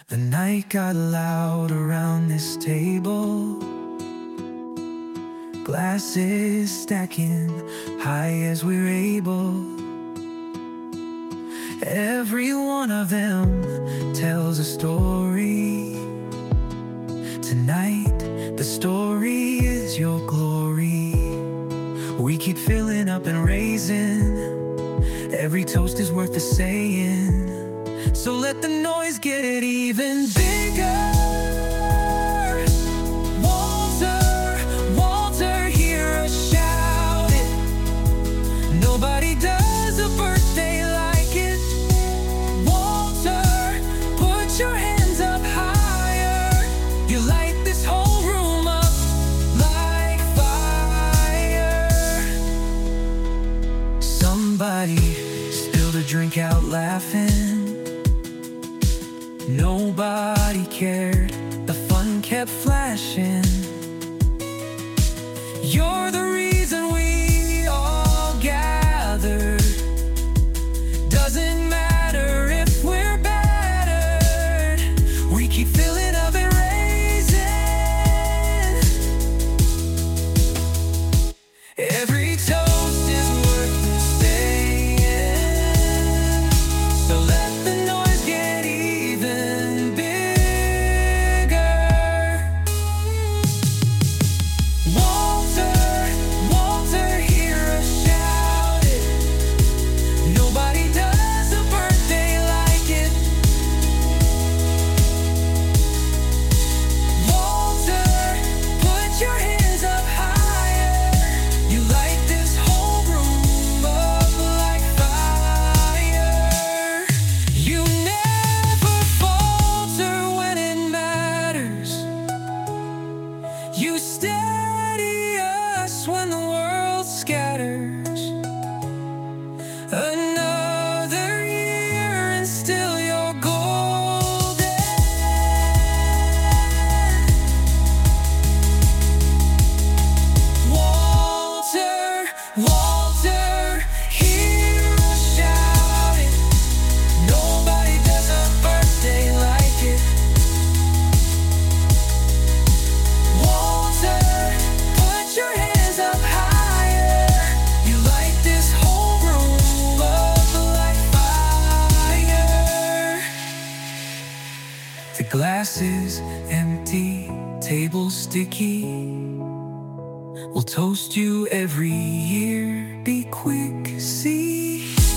The night got loud around this table, glasses stacking high as we're able. Every one of them tells a story. Tonight, the story is your glory. We keep filling up and raising. Every toast is worth the saying. So let the noise get even bigger. Walter, Walter, hear us shout it. Nobody does a birthday like it. Walter, put your hands up higher. You light this whole room up like fire. Somebody spilled a drink out laughing. Nobody cared, the fun kept flashing. You're the reason we all gathered. Doesn't matter if we're battered. We keep filling up and raising. Every toast is worth the saying. So let the noise get even bigger. Walter, Walter, hear us shout it. Nobody does a birthday like it. Walter, put your hands up higher. You light this whole room up like fire. You never falter when it matters. You steady us when the world scatters. Another year and still you're golden. Walter, Walter, hear us shout it. Nobody does a birthday like it. Walter, put your hands up higher. You light this whole room up like fire. The glass is empty, table sticky. We'll toast you every year. Be quick, see.